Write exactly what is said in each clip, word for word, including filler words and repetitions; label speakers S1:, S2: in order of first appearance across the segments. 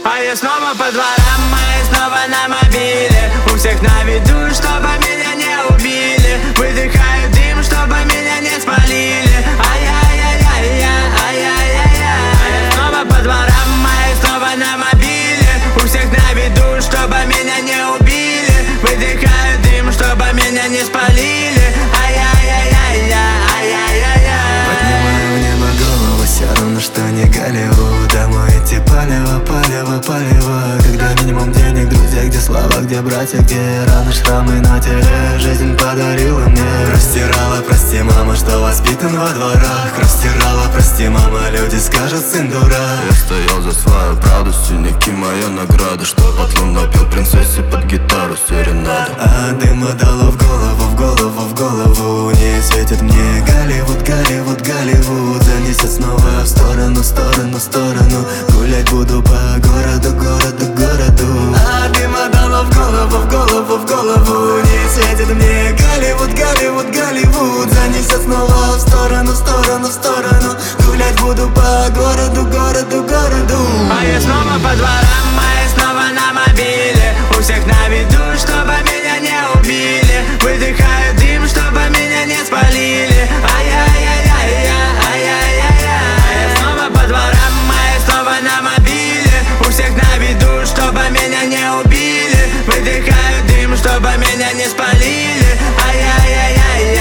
S1: А я снова по дворам, а я снова на мобиле. У всех на виду, чтобы меня не убили. Выдыхаю дым, чтобы меня не спалили. Ай-яй-яй-яй-яй, ай-яй-яй-яй. А я снова по дворам, а я снова на мобиле. У всех на виду, чтобы меня не убили. Выдыхаю дым, чтобы меня не спалили. Ай-яй-яй-яй-яй, ай-яй-яй-яй.
S2: Поднимаю в небо голову, все равно, что не Голливуд. Домой идти палево, палево, палево. Когда минимум денег, друзья, где слава, где братья, где раны, шрамы на теле. Жизнь подарила мне. Растирала, прости, мама, что воспитан во дворах. Растирала, прости, мама, люди скажут, сын дурак.
S3: Я стоял за свою правду, синяки моя награда. Что Патлон напел принцессе под гитару серенаду.
S2: А дыма дало в голову, в голову, в голову. Не светит мне Голливуд, Голливуд, Голливуд. Занесет снова в сторону, сторону, сторону. Гулять буду по городу, городу, городу. А дыма дало в голову, в голову, в голову. Не светит мне Голливуд, Голливуд, Голливуд. Занесет снова в сторону, сторону, сторону. Гулять буду по городу, городу, городу.
S1: А я снова по дворам, а я снова на мобиле. У всех на виду, чтобы меня не убили. Выдыхаю дым, чтобы меня не спалили. Ай-яй-яй-яй-яй, ай-яй-яй-яй. А я снова по дворам, а я снова на мобиле. У всех на виду, чтобы меня не убили. Выдыхаю дым, чтобы меня не спалили. Ай-яй-яй-яй-яй,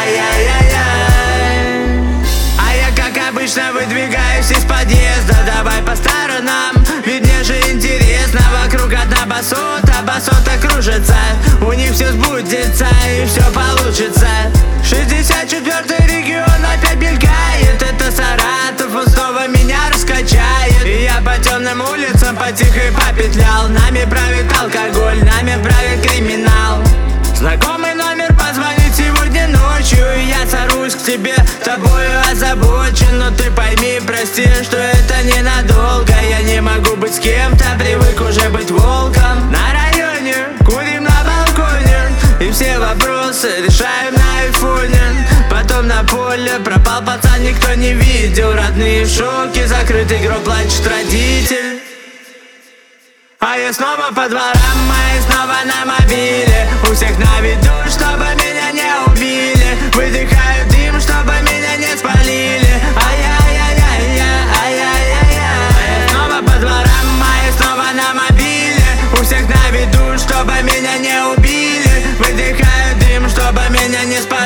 S1: ай-яй-яй-яй. А я, как обычно, выдвигаюсь из подъезда. Давай по сторонам, ведь мне же интересно. Вокруг одна басота, басота кружится. У них все сбудется и все получится. Шестьдесят четвёртый регион опять мелькает. Это Саратов, он снова меня раскачает. И я по темным улицам потихо попетлял. Нами правит алкоголь, нами правит криминал. Знакомый номер позвонит сегодня ночью. И я сорусь к тебе, тобою озабочен. Но ты пойми, прости, что это ненадолго. Я не могу быть с кем-то, привык уже быть волком. На районе, курим на балконе. И все вопросы решаем на айфоне. Потом на поле пропал пацан, никто не видел. Родные в шоке, закрытый гроб, плачет родитель. А я снова по дворам, а я снова на мобиле. У всех на виду, чтобы меня не убили. Выдыхаю дым, чтобы меня не спалили. Ай-яй-яй-яй-яй, ай-яй-яй-яй. А я снова по дворам, а я снова на мобиле. У всех на виду, чтобы меня не убили. Выдыхаю дым, чтобы меня не спалили.